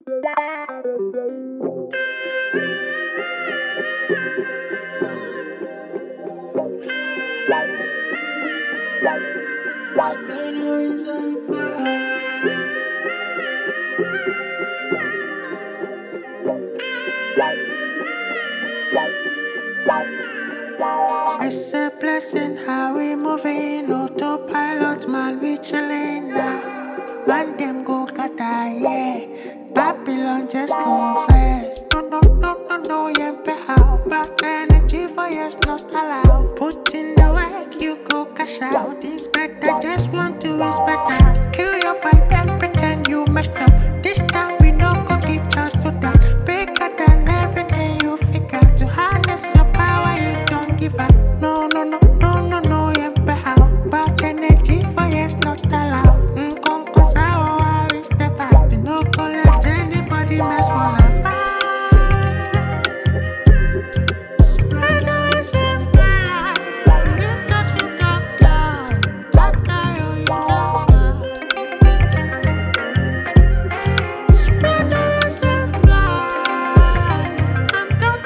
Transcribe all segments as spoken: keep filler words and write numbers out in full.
Spread your wings and fly. It's a blessing how we moving. Autopilot, man, we chillin' now. Man, them go kata, yeah. Babylon just confess. No, no, no, no, no, yeah, how. Back energy for years not allowed. Put in the work, you go cash out. Inspector just want to inspect us. Kill your vibe and pretend you messed up. This time we no go give chance to that. Bigger than everything you figure. To harness your power, you don't give up. No, no, no, no, no, no, yeah, how. Back energy for years not allowed. Mm, come, cause I always step out. We no go let anybody mess one of us. Spread the wings and fly. Lift up to top down. Top guy, oh, you top down. Spread the wings and fly. I'm top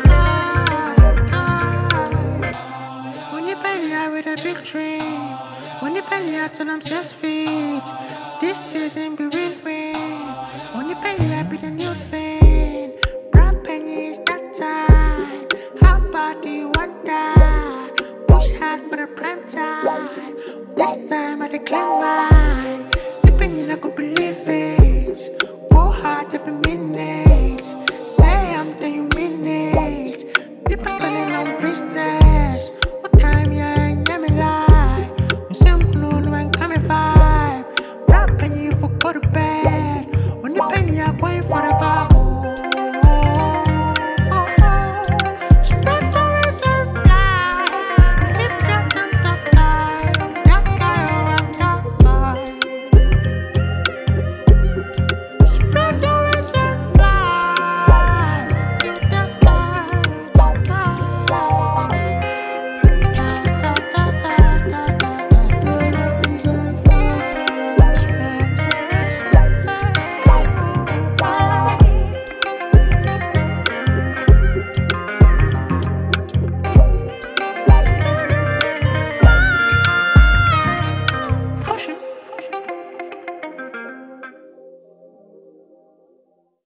down. When you belly out with a big dream. When you belly out till I'm six feet. This season be real win. When you belly out be the new thing. Brad Penny is that time. How about do you want that? Push hard for the prime time. This time I declare mine. Depending I could believe it. Go hard every minute. Say I'm then you mean it. People standing on business. What time yeah, ain't let me lie. When some noon when coming vibe. Rap and you for go to bed. When you penny, I'm going for the bag.